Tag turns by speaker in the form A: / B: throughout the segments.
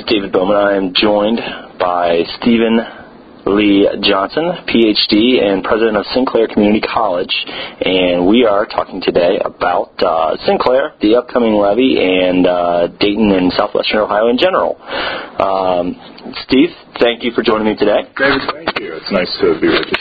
A: David Bowman. I am joined by Stephen Lee Johnson, Ph.D. and President of Sinclair Community College, and we are talking today about Sinclair, the upcoming levy, and Dayton and Southwestern Ohio in general. Steve, thank you for joining me today.
B: David, thank you. It's nice to be with you.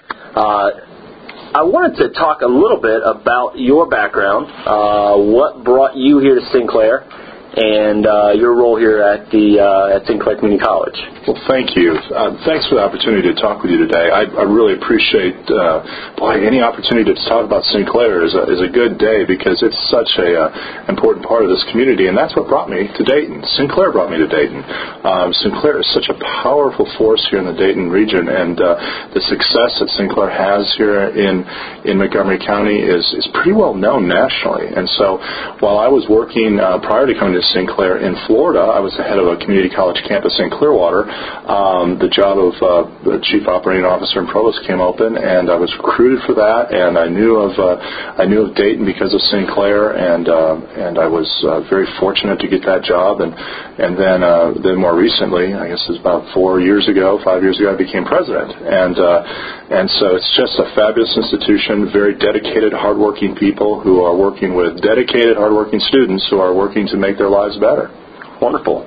A: I wanted to talk a little bit about your background, what brought you here to Sinclair, and your role here at Sinclair Community College.
B: Well, thank you. Thanks for the opportunity to talk with you today. I really appreciate, any opportunity to talk about Sinclair is a good day because it's such a important part of this community, and that's what brought me to Dayton. Sinclair brought me to Dayton. Sinclair is such a powerful force here in the Dayton region, and the success that Sinclair has here in Montgomery County is pretty well known nationally. And so while I was working prior to coming to Sinclair in Florida, I was the head of a community college campus in Clearwater. The job of the chief operating officer and provost came open, and I was recruited for that. And I knew of Dayton because of Sinclair, and I was very fortunate to get that job. And then more recently, I guess it was about 5 years ago, I became president. And so it's just a fabulous institution, very dedicated, hardworking people who are working with dedicated, hardworking students who are working to make their lives better.
A: Wonderful.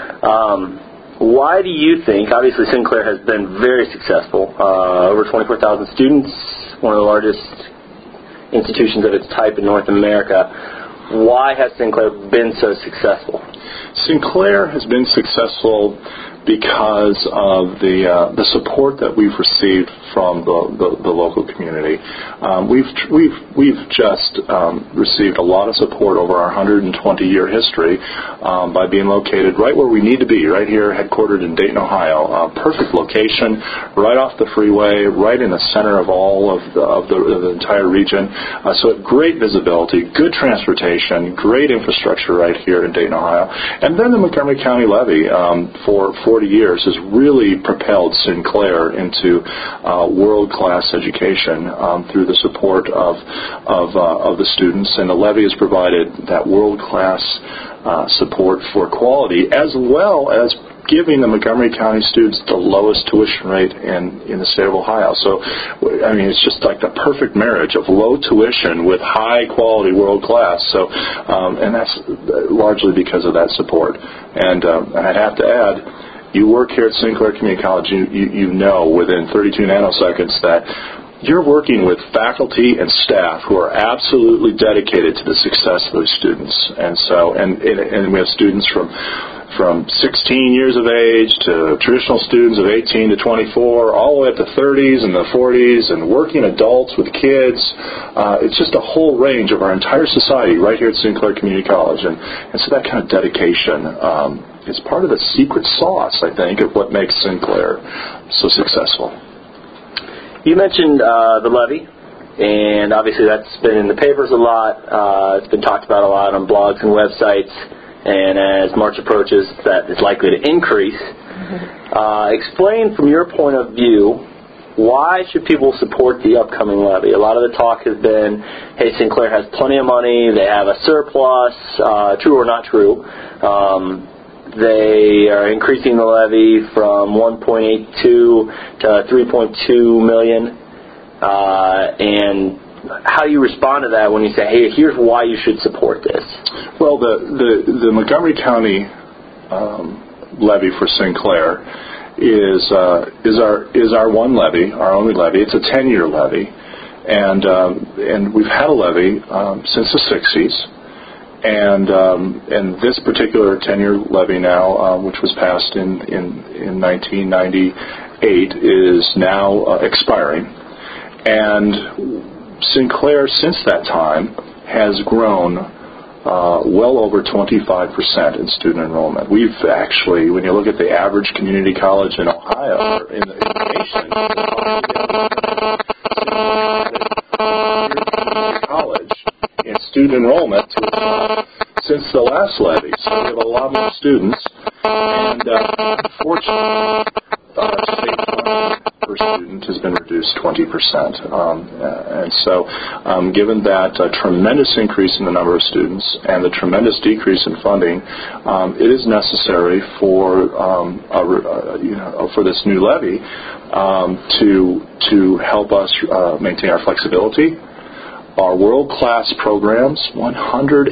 A: Why do you think, obviously Sinclair has been very successful, over 24,000 students, one of the largest institutions of its type in North America. Why has Sinclair been so successful?
B: Sinclair has been successful because of the support that we've received from the local community. We've just received a lot of support over our 120-year history by being located right where we need to be, right here, headquartered in Dayton, Ohio. Perfect location, right off the freeway, right in the center of all of the entire region. So great visibility, good transportation, great infrastructure right here in Dayton, Ohio. And then the Montgomery County levy for 40 years has really propelled Sinclair into world-class education through the support of the students, and the levy has provided that world-class support for quality, as well as giving the Montgomery County students the lowest tuition rate in the state of Ohio. So, I mean, it's just like the perfect marriage of low tuition with high quality world class. So, and that's largely because of that support. And I'd have to add, you work here at Sinclair Community College, you know within 32 nanoseconds that you're working with faculty and staff who are absolutely dedicated to the success of those students. And so, and we have students from 16 years of age to traditional students of 18 to 24, all the way up to 30s and the 40s, and working adults with kids. It's just a whole range of our entire society right here at Sinclair Community College. And so that kind of dedication is part of the secret sauce, I think, of what makes Sinclair so successful.
A: You mentioned the levy, and obviously that's been in the papers a lot. It's been talked about a lot on blogs and websites, and as March approaches, that is likely to increase. Explain from your point of view, why should people support the upcoming levy? A lot of the talk has been, hey, Sinclair has plenty of money, they have a surplus, true or not true. They are increasing the levy from 1.82 to 3.2 million. And how do you respond to that when you say, hey, here's why you should support this?
B: Well, the Montgomery County levy for Sinclair is our one levy, our only levy. It's a 10-year levy, and we've had a levy since the 60s. And this particular 10-year levy now, which was passed in 1998, is now expiring. And Sinclair, since that time, has grown well over 25% in student enrollment. We've actually, when you look at the average community college in Ohio, or in the nation, college in student enrollment since the last levy. So we have a lot more students, and unfortunately, our state per student has been reduced 20%. And so given that tremendous increase in the number of students and the tremendous decrease in funding, it is necessary for for this new levy to help us maintain our flexibility. Our world-class programs, 170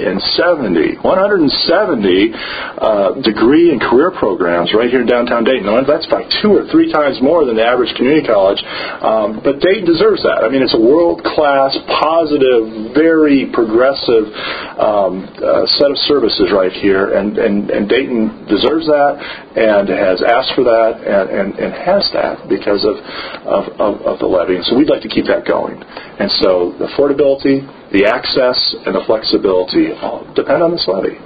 B: degree and career programs right here in downtown Dayton. Now, that's like 2 or 3 times more than the average community college, but Dayton deserves that. I mean, it's a world-class, positive, very progressive set of services right here, and Dayton deserves that and has asked for that and has that because of the levy. And so we'd like to keep that going. And so the affordability, the access, and the flexibility all depend on this levy.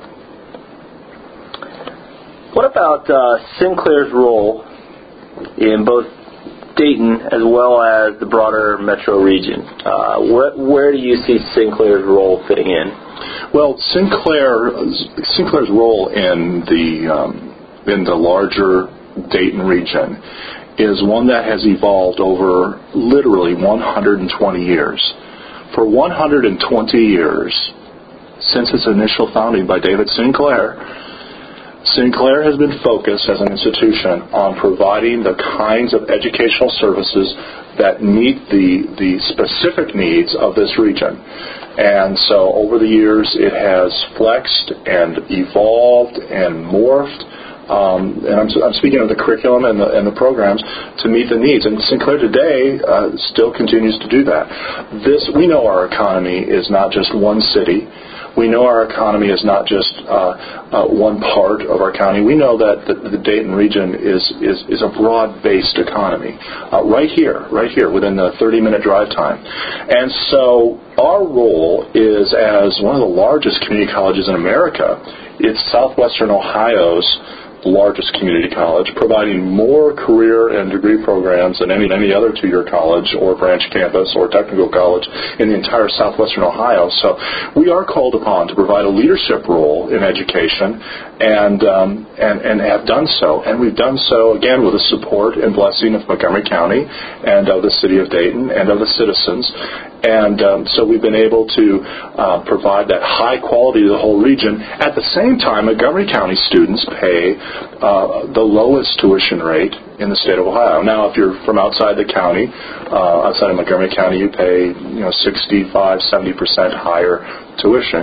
A: What about Sinclair's role in both Dayton as well as the broader metro region? Where do you see Sinclair's role fitting in?
B: Well, Sinclair's role in the larger Dayton region is one that has evolved over literally 120 years. For 120 years, since its initial founding by David Sinclair, Sinclair has been focused as an institution on providing the kinds of educational services that meet the specific needs of this region. And so over the years, it has flexed and evolved and morphed. And I'm speaking of the curriculum and the programs to meet the needs. And Sinclair today still continues to do that. We know our economy is not just one city. We know our economy is not just one part of our county. We know that the Dayton region is a broad-based economy right here within the 30-minute drive time. And so our role is as one of the largest community colleges in America. It's Southwestern Ohio's largest community college, providing more career and degree programs than any other two-year college or branch campus or technical college in the entire Southwestern Ohio. So we are called upon to provide a leadership role in education and have done so. And we've done so, again, with the support and blessing of Montgomery County and of the city of Dayton and of the citizens. And so we've been able to provide that high quality to the whole region. At the same time, Montgomery County students pay the lowest tuition rate in the state of Ohio. Now, if you're from outside the county, outside of Montgomery County, you pay 65, 70% higher tuition,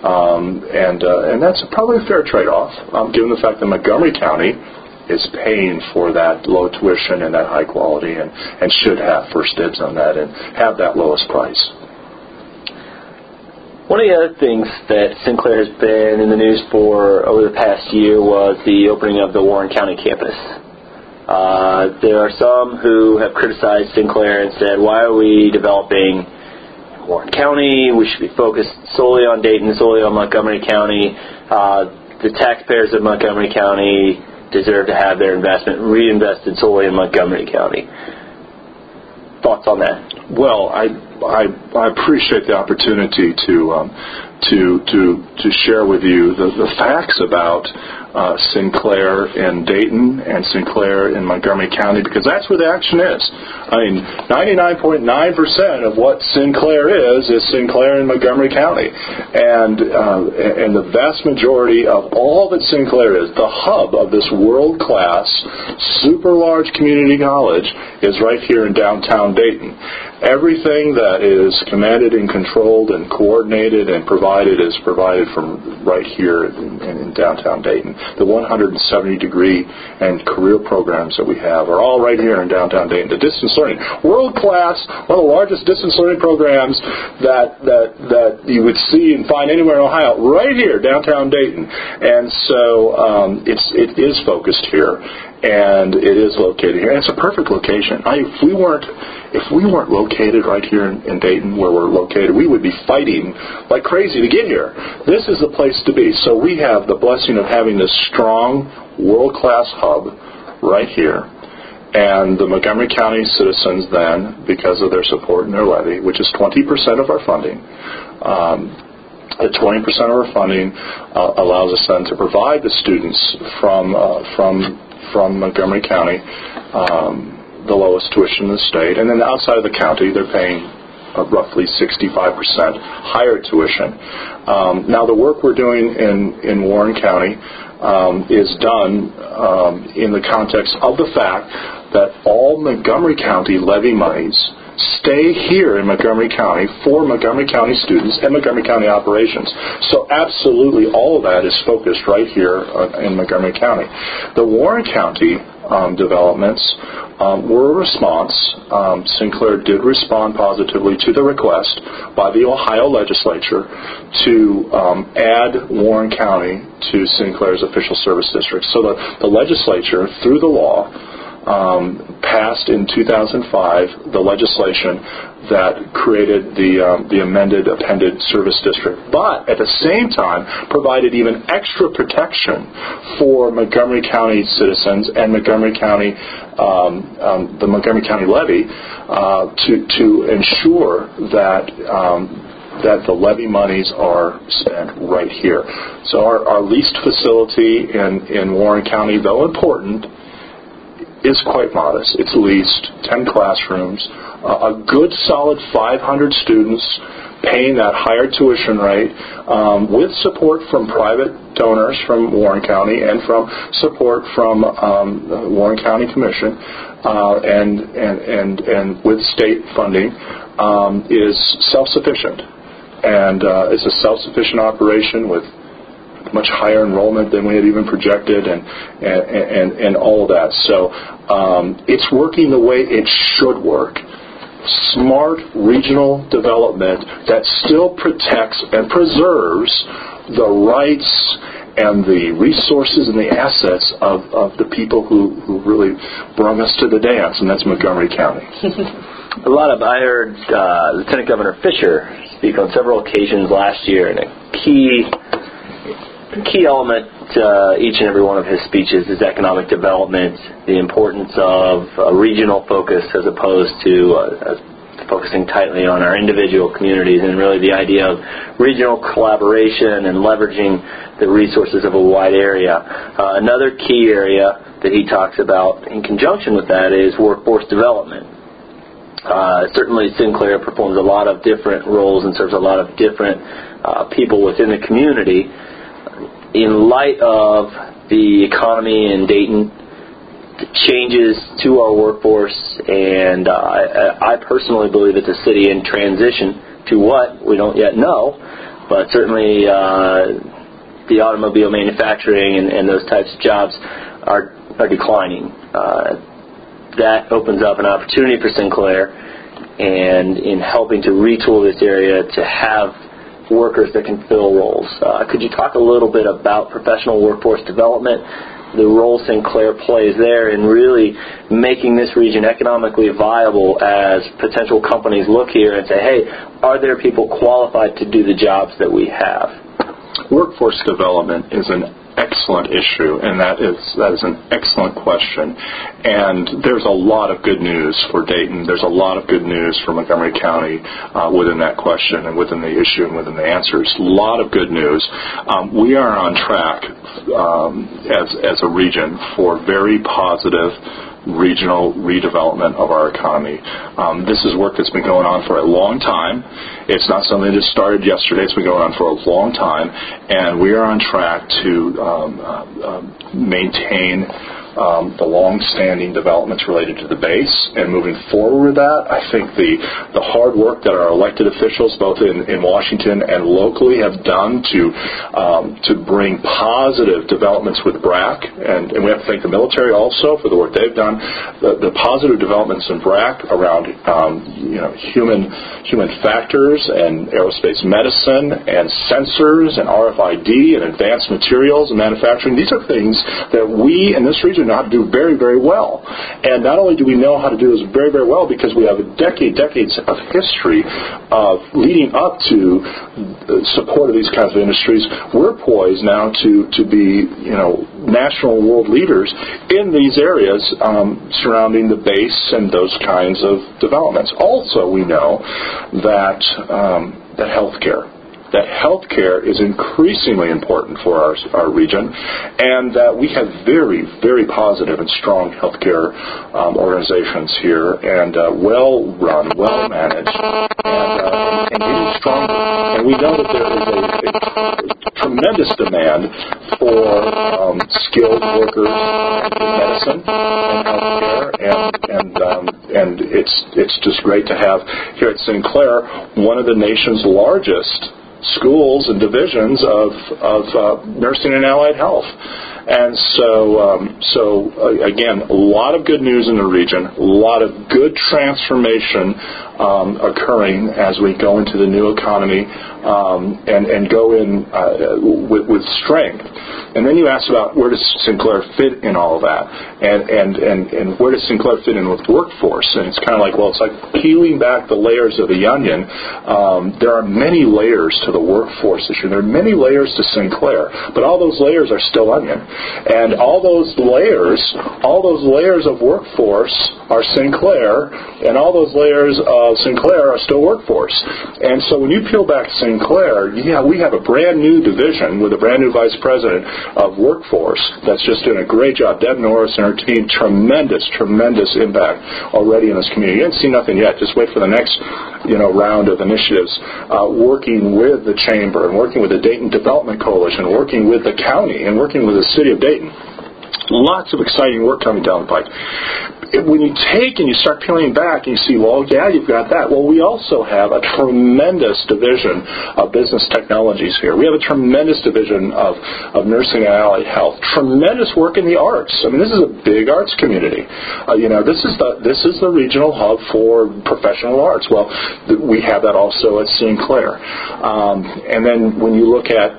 B: and that's probably a fair trade-off, given the fact that Montgomery County is paying for that low tuition and that high quality and should have first dibs on that and have that lowest price.
A: One of the other things that Sinclair has been in the news for over the past year was the opening of the Warren County campus. There are some who have criticized Sinclair and said, why are we developing Warren County? We should be focused solely on Dayton, solely on Montgomery County. The taxpayers of Montgomery County deserve to have their investment reinvested solely in Montgomery County. Thoughts on that?
B: Well, I appreciate the opportunity to share with you the facts about Sinclair in Dayton and Sinclair in Montgomery County, because that's where the action is. I mean, 99.9% of what Sinclair is Sinclair in Montgomery County, and the vast majority of all that Sinclair is, the hub of this world-class, super large community college, is right here in downtown Dayton. Everything that is commanded and controlled and coordinated and provided is provided from right here in downtown Dayton. The 170-degree and career programs that we have are all right here in downtown Dayton. The distance learning, world-class, one of the largest distance learning programs that you would see and find anywhere in Ohio, right here, downtown Dayton. And so it is focused here, and it is located here. And it's a perfect location. If we weren't located right here in Dayton, where we're located, we would be fighting like crazy to get here. This is the place to be. So we have the blessing of having this strong, world-class hub right here. And the Montgomery County citizens then, because of their support and their levy, which is 20% of our funding, the 20% of our funding allows us then to provide the students from Montgomery County the lowest tuition in the state. And then outside of the county, they're paying roughly 65% higher tuition. Now, the work we're doing in Warren County is done in the context of the fact that all Montgomery County levy monies stay here in Montgomery County for Montgomery County students and Montgomery County operations. So absolutely all of that is focused right here in Montgomery County. The Warren County developments were a response. Sinclair did respond positively to the request by the Ohio legislature to add Warren County to Sinclair's official service district. So the legislature, through the law, passed in 2005 the legislation that created the amended appended service district, but at the same time provided even extra protection for Montgomery County citizens and Montgomery County, the Montgomery County levy, to ensure that the levy monies are spent right here. So our leased facility in Warren County, though important, is quite modest. It's leased, 10 classrooms, a good solid 500 students paying that higher tuition rate with support from private donors from Warren County and from support from the Warren County Commission and with state funding is self-sufficient. And it's a self-sufficient operation with much higher enrollment than we had even projected, and all of that. So it's working the way it should work. Smart regional development that still protects and preserves the rights and the resources and the assets of the people who really brought us to the dance, and that's Montgomery County.
A: I heard Lieutenant Governor Fisher speak on several occasions last year, and a key element to each and every one of his speeches is economic development, the importance of a regional focus as opposed to focusing tightly on our individual communities, and really the idea of regional collaboration and leveraging the resources of a wide area. Another key area that he talks about in conjunction with that is workforce development. Certainly Sinclair performs a lot of different roles and serves a lot of different people within the community. In light of the economy in Dayton, the changes to our workforce, and I personally believe it's a city in transition to what we don't yet know, but certainly the automobile manufacturing and those types of jobs are declining. That opens up an opportunity for Sinclair, and in helping to retool this area to have workers that can fill roles. Could you talk a little bit about professional workforce development, the role Sinclair plays there in really making this region economically viable as potential companies look here and say, hey, are there people qualified to do the jobs that we have?
B: Workforce development is an excellent issue, and that is an excellent question. And there's a lot of good news for Dayton. There's a lot of good news for Montgomery County within that question and within the issue and within the answers. A lot of good news. We are on track as a region for very positive regional redevelopment of our economy. This is work that's been going on for a long time. It's not something that started yesterday. It's been going on for a long time, and we are on track to maintain the long-standing developments related to the base. And moving forward with that, I think the hard work that our elected officials, both in Washington and locally, have done to bring positive developments with BRAC, and we have to thank the military also for the work they've done. The positive developments in BRAC around human factors and aerospace medicine and sensors and RFID and advanced materials and manufacturing. These are things that we in this region know how to do very, very well. And not only do we know how to do this very, very well because we have decades of history of leading up to the support of these kinds of industries, we're poised now to be, national world leaders in these areas surrounding the base and those kinds of developments. Also, we know that healthcare that healthcare is increasingly important for our region, and that we have very, very positive and strong healthcare organizations here, and well-run, well-managed, and getting stronger. And we know that there is a tremendous demand for skilled workers in medicine and healthcare, and it's just great to have here at Sinclair one of the nation's largest schools and divisions of nursing and allied health. And so again, a lot of good news in the region, a lot of good transformation occurring as we go into the new economy and go in with strength. And then you asked about where does Sinclair fit in all of that, and where does Sinclair fit in with workforce? And it's kind of like, well, it's like peeling back the layers of the onion. There are many layers to the workforce issue. There are many layers to Sinclair, but all those layers are still onion. And all those layers of workforce are Sinclair, and all those layers of Sinclair are still workforce. And so when you peel back Sinclair, we have a brand new division with a brand new vice president of workforce that's just doing a great job. Deb Norris and her team, tremendous impact already in this community. You didn't see nothing yet. Just wait for the next round of initiatives, working with the Chamber and working with the Dayton Development Coalition, working with the county and working with the city of Dayton. Lots of exciting work coming down the pike. When you take and you start peeling back and you see, well, yeah, you've got that. Well, we also have a tremendous division of business technologies here. We have a tremendous division of nursing and allied health. Tremendous work in the arts. I mean, this is a big arts community. This is the regional hub for professional arts. Well, we have that also at Sinclair. And then when you look at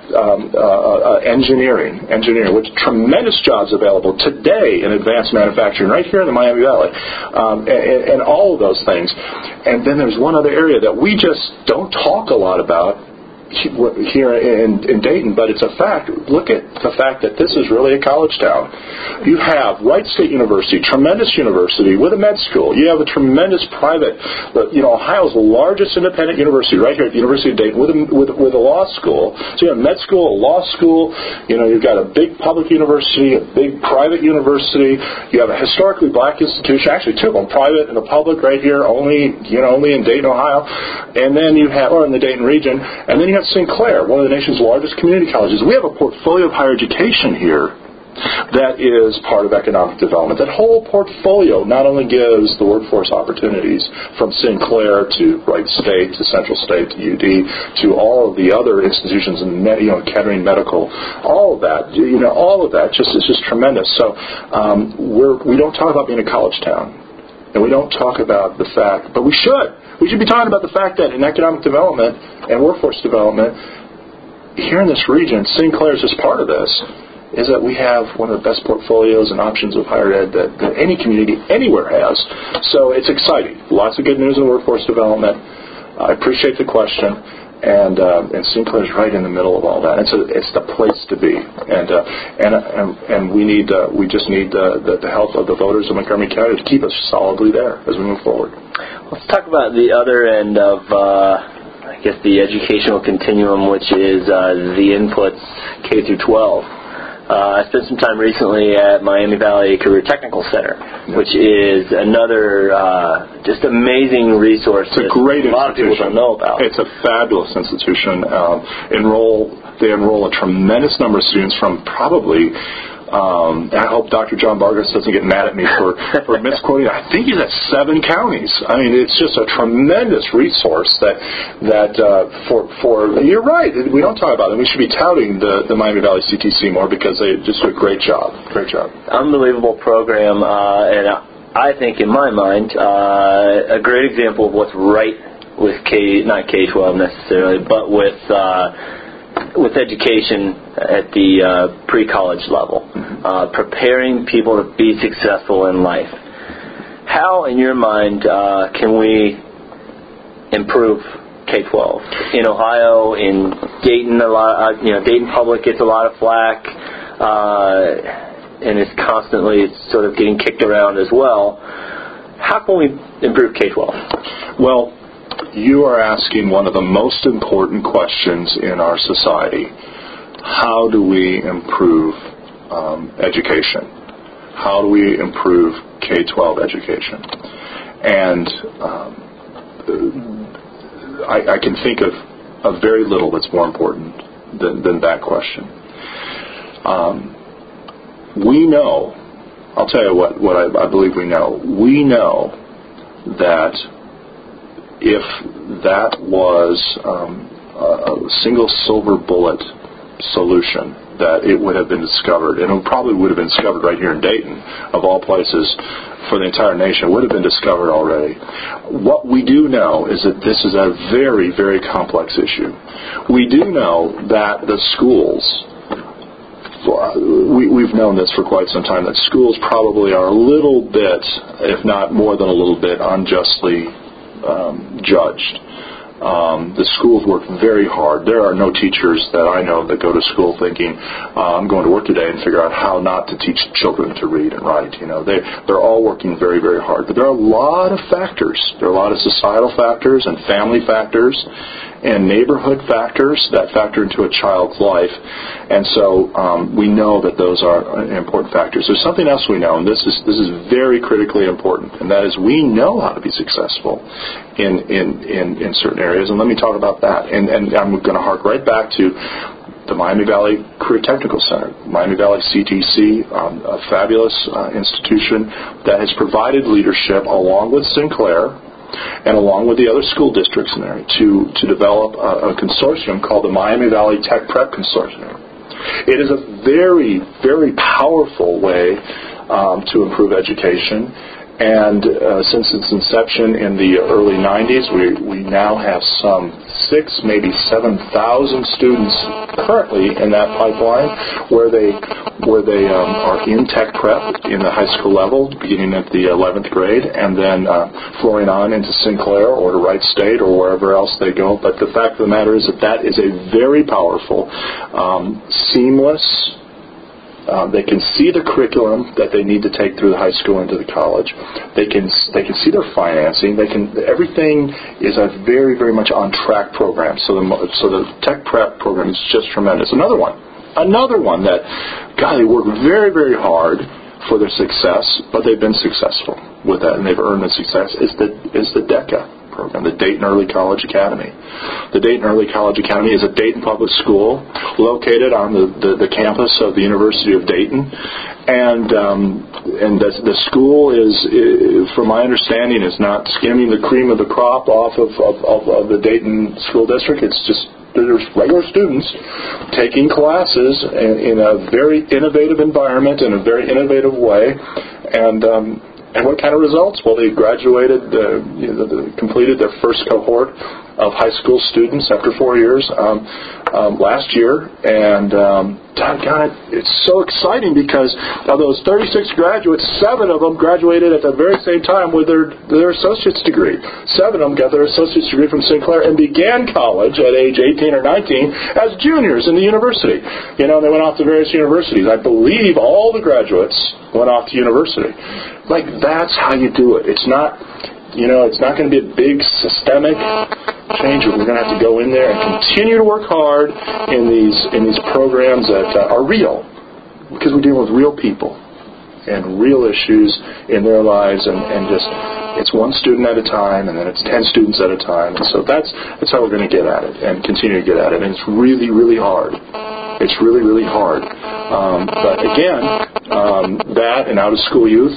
B: engineering, with tremendous jobs available today in advanced manufacturing right here in the Miami Valley, and all of those things. And then there's one other area that we just don't talk a lot about here in Dayton, but it's a fact. Look at the fact that this is really a college town. You have Wright State University, tremendous university with a med school. You have a tremendous private, Ohio's largest independent university right here at the University of Dayton with a law school. So you have med school, a law school. You've got a big public university, a big private university. You have a historically black institution, actually two of them, private and a public, right here, only in Dayton, Ohio, and then you have, or in the Dayton region, and then you have Sinclair, one of the nation's largest community colleges. We have a portfolio of higher education here that is part of economic development. That whole portfolio not only gives the workforce opportunities from Sinclair to Wright State to Central State to UD to all of the other institutions in Kettering Medical, all of that is just tremendous. So we don't talk about being a college town, and we don't talk about the fact, but we should. We should be talking about the fact that in economic development and workforce development here in this region, Sinclair is just part of this, is that we have one of the best portfolios and options of higher ed that any community anywhere has. So it's exciting. Lots of good news in workforce development. I appreciate the question. And Sinclair is right in the middle of all that. It's the place to be, and we just need the help of the voters of Montgomery County to keep us solidly there as we move forward.
A: Let's talk about the other end of, the educational continuum, which is the inputs K through 12. I spent some time recently at Miami Valley Career Technical Center, which is another just amazing resource
B: it's a great
A: a lot of people don't know about.
B: It's a fabulous institution. They enroll a tremendous number of students from probably, I hope Dr. John Vargas doesn't get mad at me for misquoting. I think he's at 7 counties. I mean, it's just a tremendous resource that you're right. We don't talk about it. We should be touting the Miami Valley CTC more because they just do a great job. Great job.
A: Unbelievable program, and I think, in my mind, a great example of what's right with not K-12 necessarily, but with education at the pre-college level, preparing people to be successful in life. How, in your mind, can we improve K-12 in Ohio, in Dayton? Dayton Public gets a lot of flack, and is constantly sort of getting kicked around as well. How can we improve K-12?
B: Well, you are asking one of the most important questions in our society. How do we improve education? How do we improve K-12 education? And I can think of very little that's more important than that question. We know, I'll tell you what I believe we know. We know that if that was a single silver bullet solution, that it would have been discovered, and it probably would have been discovered right here in Dayton, of all places, for the entire nation, would have been discovered already. What we do know is that this is a very, very complex issue. We do know that the schools, we've known this for quite some time, that schools probably are a little bit, if not more than a little bit, unjustly judged. The schools work very hard. There are no teachers that I know that go to school thinking, I'm going to work today and figure out how not to teach children to read and write. They're all working very, very hard. But there are a lot of factors. There are a lot of societal factors and family factors and neighborhood factors that factor into a child's life. And so we know that those are important factors. There's something else we know, and this is very critically important, and that is we know how to be successful in certain areas. And let me talk about that. And I'm going to hark right back to the Miami Valley Career Technical Center, Miami Valley CTC, a fabulous institution that has provided leadership along with Sinclair and along with the other school districts in there to develop a consortium called the Miami Valley Tech Prep Consortium. It is a very, very powerful way to improve education. And since its inception in the early 90s, we now have some 6,000, maybe 7,000 students currently in that pipeline where they are in tech prep in the high school level, beginning at the 11th grade, and then flowing on into Sinclair or to Wright State or wherever else they go. But the fact of the matter is that is a very powerful, seamless. They can see the curriculum that they need to take through the high school into the college. They can see their financing. Everything is a very, very much on track program. So the tech prep program is just tremendous. Another one that, God, they work very, very hard for their success, but they've been successful with that, and they've earned the success. Is the DECA program, the Dayton Early College Academy. The Dayton Early College Academy is a Dayton public school located on the campus of the University of Dayton, and the school is, from my understanding, is not skimming the cream of the crop off of the Dayton school district. It's just there's regular students taking classes in a very innovative environment in a very innovative way, and what kind of results? Well, they graduated, completed their first cohort of high school students after 4 years last year. And, God, it's so exciting because of those 36 graduates, 7 of them graduated at the very same time with their associate's degree. 7 of them got their associate's degree from Sinclair and began college at age 18 or 19 as juniors in the university. They went off to various universities. I believe all the graduates went off to university. That's how you do it. It's not, it's not going to be a big systemic change. We're going to have to go in there and continue to work hard in these programs that are real, because we're dealing with real people and real issues in their lives, and just it's one student at a time, and then it's 10 students at a time. And so that's how we're going to get at it and continue to get at it. And it's really, really hard. It's really, really hard. But again, that and out-of-school youth,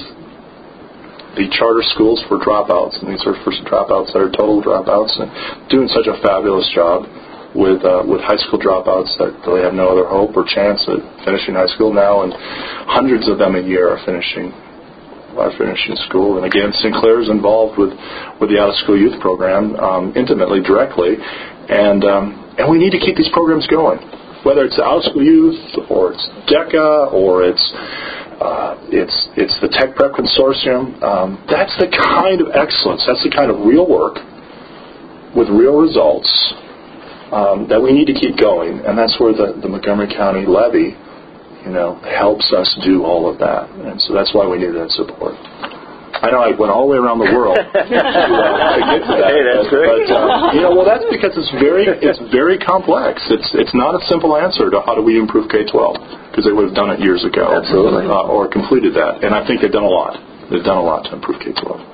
B: the charter schools for dropouts, and these are for dropouts that are total dropouts, and doing such a fabulous job with high school dropouts that really have no other hope or chance at finishing high school now, and hundreds of them a year are finishing school. And again, Sinclair is involved with the out-of-school youth program intimately, directly, and we need to keep these programs going, whether it's out-of-school youth or it's DECA or it's the Tech Prep Consortium. That's the kind of excellence, that's the kind of real work with real results that we need to keep going, and that's where the Montgomery County levy, helps us do all of that, and so that's why we need that support. I know I went all the way around the world to get to that.
A: Hey, that's great.
B: But that's because it's very complex. It's not a simple answer to how do we improve K-12, because they would have done it years ago.
A: Absolutely.
B: Or completed that. And I think they've done a lot. They've done a lot to improve K-12.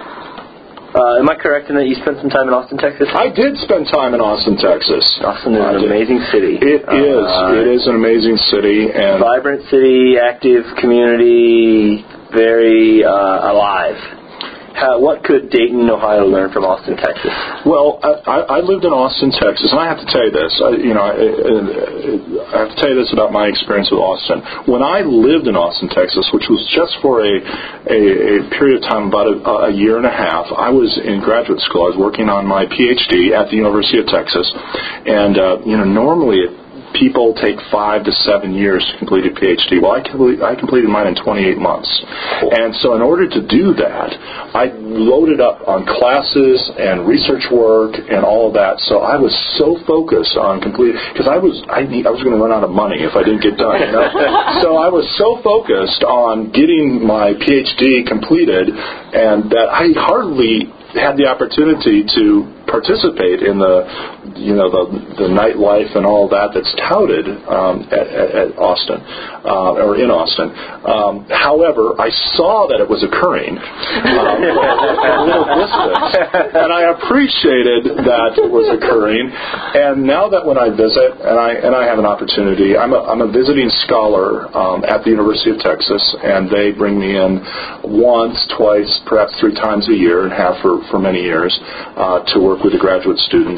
A: Am I correct in that you spent some time in Austin, Texas?
B: I did spend time in Austin, Texas.
A: Austin is an amazing city.
B: It is. It is an amazing city. And
A: vibrant city, active community, very alive. What could Dayton, Ohio learn from Austin, Texas?
B: Well, I lived in Austin, Texas, and I have to tell you this. I have to tell you this about my experience with Austin. When I lived in Austin, Texas, which was just for a period of time, about a year and a half, I was in graduate school. I was working on my PhD at the University of Texas, and normally people take 5 to 7 years to complete a PhD. Well, I completed mine in 28 months. Cool. And so in order to do that, I loaded up on classes and research work and all of that. So I was so focused on completing, because I was going to run out of money if I didn't get done. So I was so focused on getting my PhD completed, and that I hardly had the opportunity to participate in the nightlife and all that that's touted at Austin or in Austin. However, I saw that it was occurring at a little distance, and I appreciated that it was occurring. And now that when I visit, and I have an opportunity, I'm a visiting scholar at the University of Texas, and they bring me in once, twice, perhaps 3 times a year, and have for many years to work with the graduate students.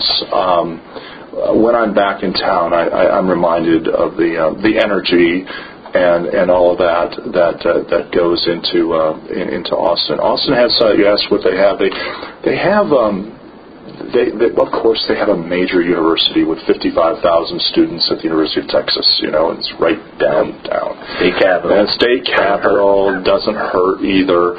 B: When I'm back in town, I'm reminded of the energy and all of that goes into Austin. Austin has, you asked what they have. They have. Of course, they have a major university with 55,000 students at the University of Texas. And it's right downtown.
A: State capital.
B: And state capital doesn't hurt either.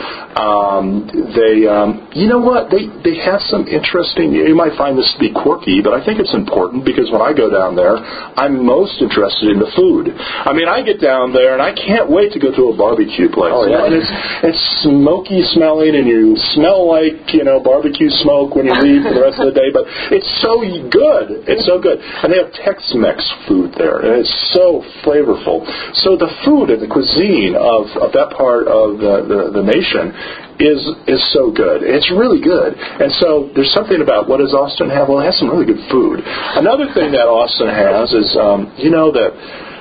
B: You know what? They have some interesting. You might find this to be quirky, but I think it's important, because when I go down there, I'm most interested in the food. I mean, I get down there and I can't wait to go to a barbecue place.
A: Oh yeah.
B: And it's smoky smelling, and you smell like barbecue smoke when you leave for the rest of the day, but it's so good. It's so good. And they have Tex-Mex food there, and it's so flavorful. So the food and the cuisine of that part of the nation is so good. It's really good. And so there's something about, what does Austin have? Well, it has some really good food. Another thing that Austin has is, that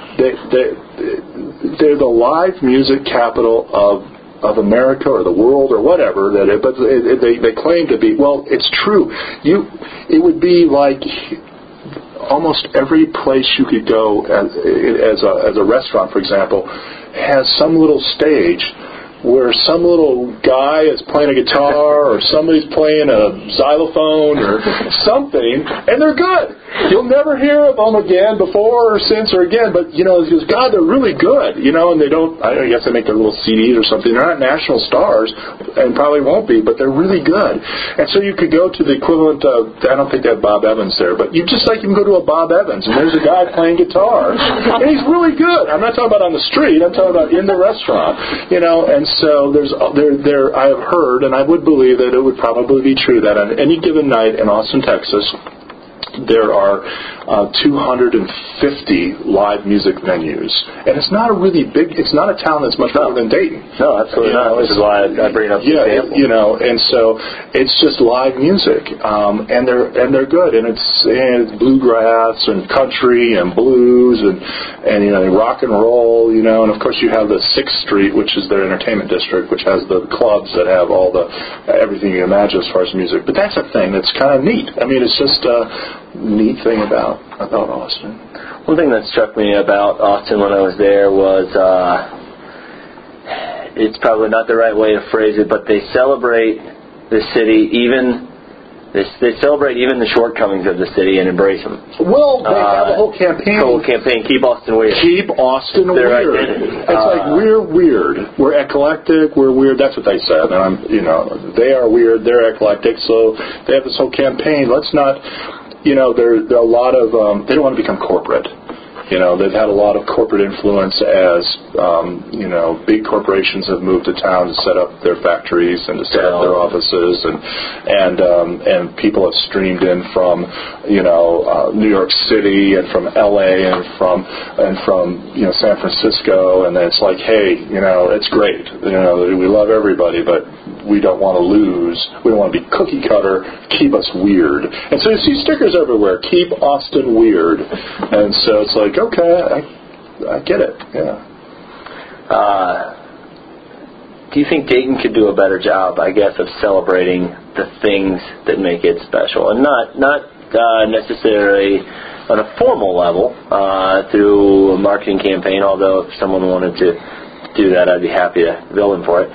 B: they're the live music capital of America or the world or whatever, but they claim to be. Well, it's true. It would be like almost every place you could go as a restaurant, for example, has some little stage where some little guy is playing a guitar or somebody's playing a xylophone or something, and they're good. You'll never hear of them again, before or since or again, but, God, they're really good, and they don't, I guess they make their little CDs or something. They're not national stars, and probably won't be, but they're really good. And so you could go to the equivalent of, I don't think they have Bob Evans there, but you can go to a Bob Evans, and there's a guy playing guitar, and he's really good. I'm not talking about on the street, I'm talking about in the restaurant, and so there I have heard, and I would believe that it would probably be true, that on any given night in Austin, Texas, there are 250 live music venues, and it's not it's not a town that's much bigger than Dayton.
A: No, absolutely not. Which is why I bring up the example.
B: And so it's just live music, and they're good, and it's bluegrass and country and blues and rock and roll, and of course you have the 6th Street, which is their entertainment district, which has the clubs that have all everything you imagine as far as music. But that's a thing that's kind of neat. I mean, it's just a neat thing about Austin.
A: One thing that struck me about Austin when I was there was, it's probably not the right way to phrase it, but they celebrate the city they celebrate even the shortcomings of the city and embrace them.
B: Well, they have a whole campaign.
A: Keep Austin weird.
B: Keep Austin
A: Their
B: weird.
A: Identity.
B: It's like, we're weird. We're eclectic. We're weird. That's what they said. And they are weird. They're eclectic. So they have this whole campaign. Let's not. There are a lot of. They don't want to become corporate. They've had a lot of corporate influence as, big corporations have moved to town to set up their factories and to set up their offices, and people have streamed in from, New York City and from L.A. and from San Francisco, and it's like, hey, it's great. We love everybody, but we don't want to lose. We don't want to be cookie cutter. Keep us weird. And so you see stickers everywhere. Keep Austin weird. And so it's like, okay, I get it. Yeah.
A: Do you think Dayton could do a better job, I guess, of celebrating the things that make it special, and not necessarily on a formal level through a marketing campaign? Although if someone wanted to do that, I'd be happy to bill them for it.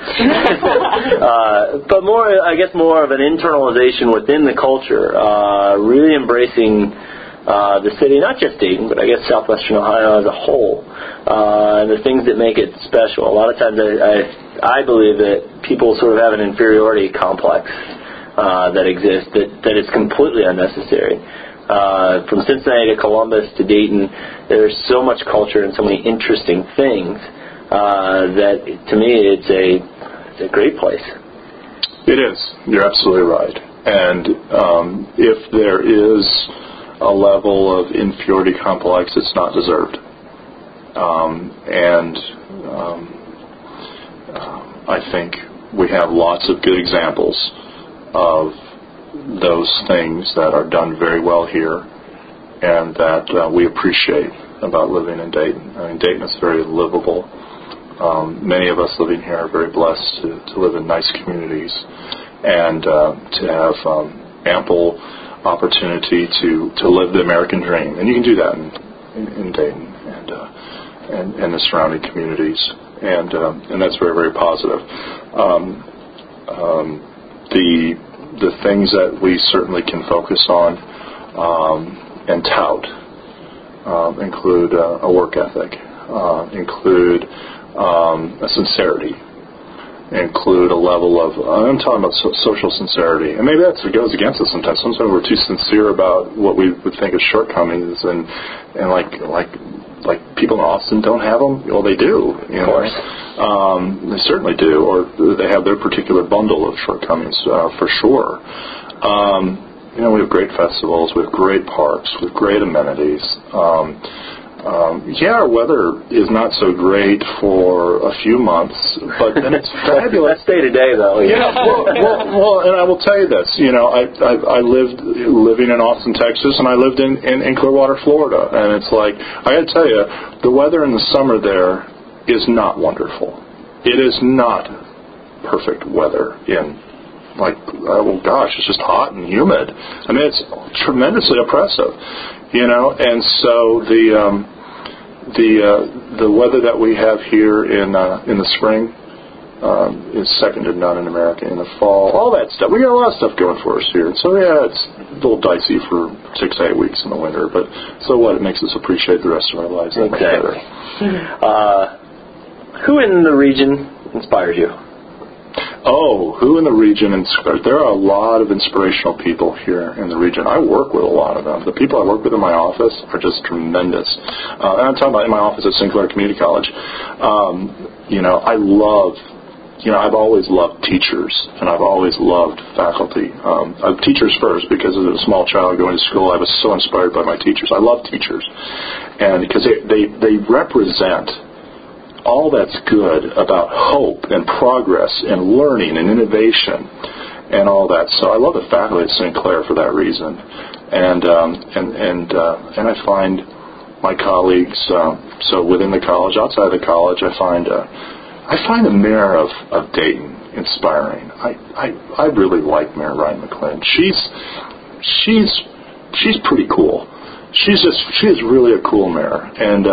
A: But more of an internalization within the culture, really embracing the city, not just Dayton, but I guess southwestern Ohio as a whole, and the things that make it special. A lot of times I believe that people sort of have an inferiority complex that exists that is completely unnecessary. From Cincinnati to Columbus to Dayton, there's so much culture and so many interesting things that, to me, it's a great place.
B: It is. You're absolutely right. And if there is a level of inferiority complex, it's not deserved. I think we have lots of good examples of those things that are done very well here and that we appreciate about living in Dayton. I mean, Dayton is very livable. Many of us living here are very blessed to live in nice communities and to have ample opportunity to live the American dream. And you can do that in Dayton and the surrounding communities. And that's very, very positive. The things that we certainly can focus on and tout include a work ethic, include a sincerity, include a level of, I'm talking about social sincerity, and maybe that goes against us sometimes. Sometimes we're too sincere about what we would think is shortcomings, and like people in Austin don't have them. Well, they do.
A: Of course.
B: They certainly do, or they have their particular bundle of shortcomings for sure. We have great festivals, we have great parks, with great amenities. Our weather is not so great for a few months, but then it's fabulous.
A: That's day to day, though.
B: Yeah. Well, and I will tell you this. I living in Austin, Texas, and I lived in Clearwater, Florida, and it's like, I got to tell you, the weather in the summer there is not wonderful. It is not perfect weather in, it's just hot and humid. I mean, it's tremendously oppressive, and so the weather that we have here in the spring is second to none in America. In the fall, all that stuff. We got a lot of stuff going for us here. So it's a little dicey for 6 to 8 weeks in the winter, but so what? It makes us appreciate the rest of our lives that much better.
A: Who in the region inspired you?
B: Who in the region inspired? There are a lot of inspirational people here in the region. I work with a lot of them. The people I work with in my office are just tremendous. And I'm talking about in my office at Sinclair Community College. I've always loved teachers, and I've always loved faculty. Teachers first, because as a small child going to school, I was so inspired by my teachers. I love teachers, and because they represent all that's good about hope and progress and learning and innovation and all that. So I love the faculty at Sinclair for that reason, and I find my colleagues. So within the college, outside of the college, I find the mayor of Dayton inspiring. I really like Mayor Ryan McClin. She's pretty cool. She is really a cool mayor, and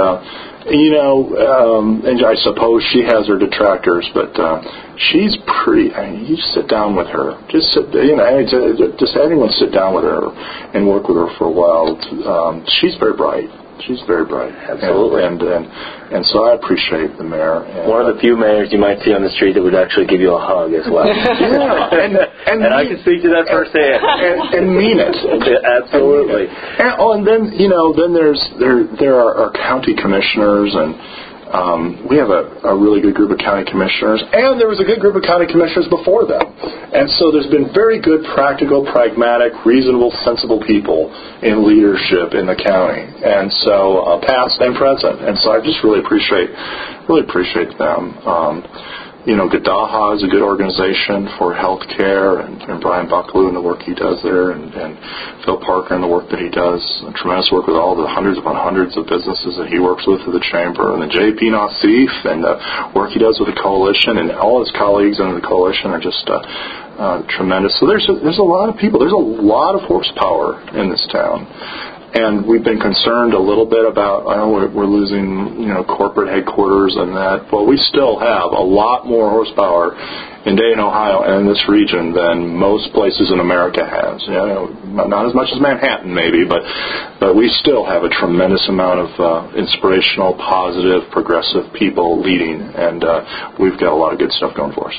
B: I suppose she has her detractors, but she's pretty. I mean, you sit down with her, just anyone sit down with her and work with her for a while. She's very bright. She's very bright.
A: Absolutely.
B: And so I appreciate the mayor.
A: One of the few mayors you might see on the street that would actually give you a hug as well.
B: Yeah, and
A: I can speak to that firsthand.
B: And mean it.
A: Absolutely.
B: And then there are county commissioners, and we have a really good group of county commissioners, and there was a good group of county commissioners before them. And so there's been very good, practical, pragmatic, reasonable, sensible people in leadership in the county, and so past and present. And so I just really appreciate them. Gadaha is a good organization for health care, and Brian Bucklew and the work he does there, and Phil Parker and the work that he does. Tremendous work with all the hundreds upon hundreds of businesses that he works with through the chamber, and then J.P. Nassif and the work he does with the coalition, and all his colleagues under the coalition are just tremendous. So there's a lot of people. There's a lot of horsepower in this town. And we've been concerned a little bit about, we're losing, corporate headquarters and that. Well, we still have a lot more horsepower in Dayton, Ohio, and in this region than most places in America has. Not as much as Manhattan, maybe, but we still have a tremendous amount of inspirational, positive, progressive people leading, and we've got a lot of good stuff going for us.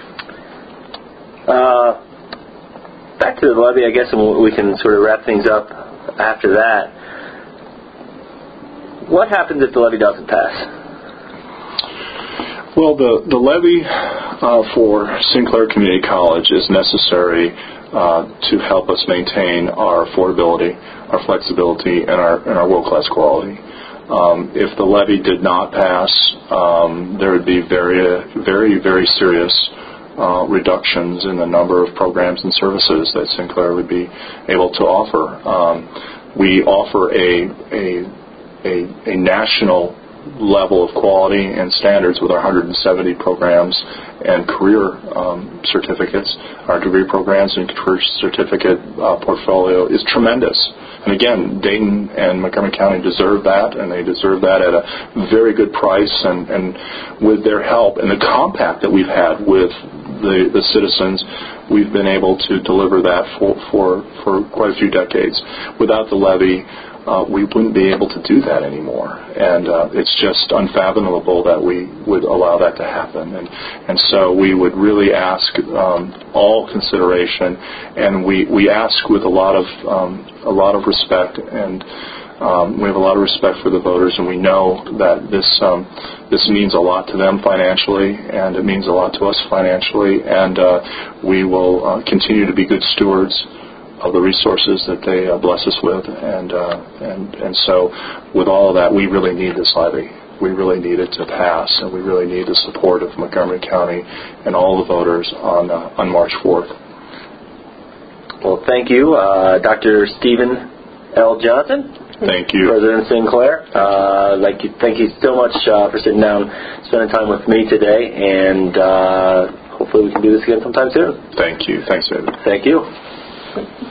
A: Back to the levy, I guess, and we can sort of wrap things up after that. What happens if the levy doesn't pass?
B: Well, the levy for Sinclair Community College is necessary to help us maintain our affordability, our flexibility, and our world-class quality. If the levy did not pass, there would be very, very, very serious reductions in the number of programs and services that Sinclair would be able to offer. We offer a national level of quality and standards with our 170 programs and career certificates. Our degree programs and career certificate portfolio is tremendous. And again, Dayton and Montgomery County deserve that, and they deserve that at a very good price, and with their help and the compact that we've had with the citizens, we've been able to deliver that for quite a few decades. Without the levy, we wouldn't be able to do that anymore, and it's just unfathomable that we would allow that to happen. And so we would really ask all consideration, and we ask with a lot of respect, and we have a lot of respect for the voters, and we know that this means a lot to them financially, and it means a lot to us financially, and we will continue to be good stewards of the resources that they bless us with, and so with all of that, we really need this levy. We really need it to pass, and we really need the support of Montgomery County and all the voters on March 4th.
A: Well, thank you, Dr. Stephen L. Johnson.
B: Thank you,
A: President Sinclair. Thank you so much for sitting down, spending time with me today, and hopefully we can do this again sometime soon.
B: Thank you. Thanks, David.
A: Thank you.